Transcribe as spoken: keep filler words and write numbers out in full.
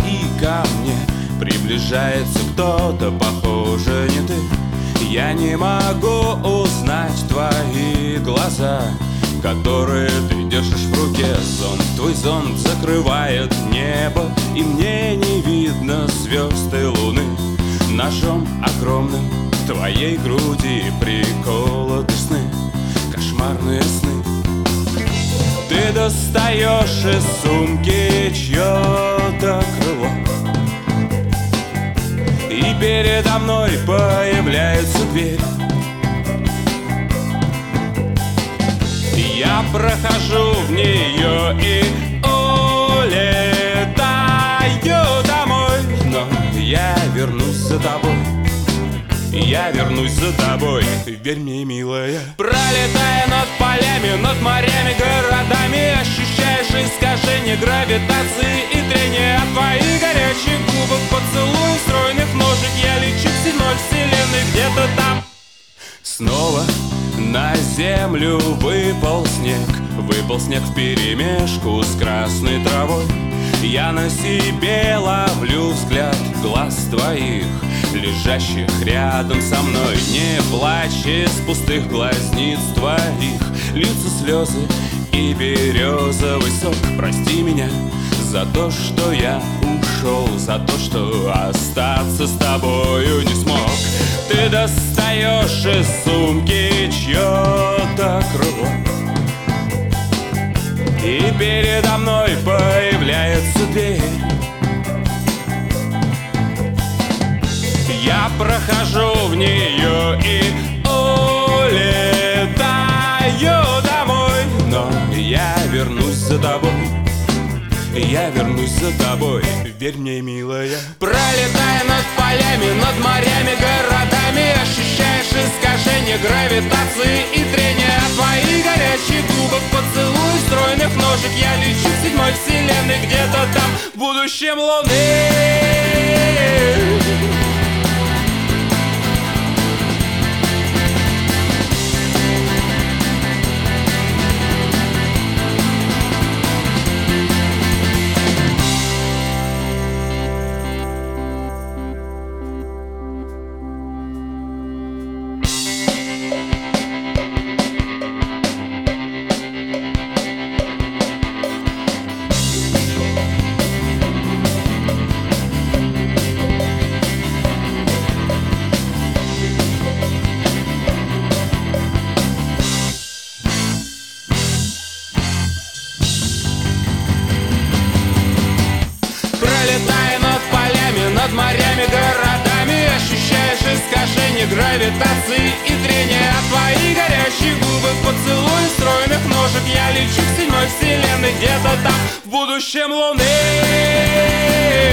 и ко мне приближается кто-то, похоже, не ты. Я не могу узнать твои глаза, которые ты держишь в руке. Зонт, твой зонт закрывает небо, и мне не видно звезд и луны. Ножом огромным к твоей груди приколоты сны, кошмарные сны. Ты достаешь из сумки чье-то крыло, и передо мной появляется дверь. Я прохожу в нее и улетаю домой, но я вернусь за тобой. Я вернусь за тобой, верь мне, милая. Пролетая над полями, над морями, городами, ощущаешь искажение гравитации и трения от твоих горячих губок, поцелуев стройных ножек. Я лечу к седьмой вселенной, где-то там. Снова на землю выпал снег, выпал снег вперемешку с красной травой. Я на себе ловлю взгляд глаз твоих, лежащих рядом со мной. Не плачь, из пустых глазниц твоих льются слезы и березовый сок. Прости меня за то, что я ушел, за то, что остаться с тобою не смог. Ты достаешь из сумки чье-то крыло, и передо мной появляется дверь. Я прохожу в нее и улетаю домой, но я вернусь за тобой. Я вернусь за тобой, верь мне, милая. Пролетая над полями, над морями, городами, ощущаешь искажение гравитации и трения от твоих горячих губок, поцелуй стройных ножек. Я лечу к седьмой вселенной, где-то там, в будущем луны. Пролетая над полями, над морями, городами, ощущаешь искажение гравитации и трения от твоих горячих губок, поцелуй стройных ножек. Я лечу к седьмой вселенной, где-то там, в будущем луны.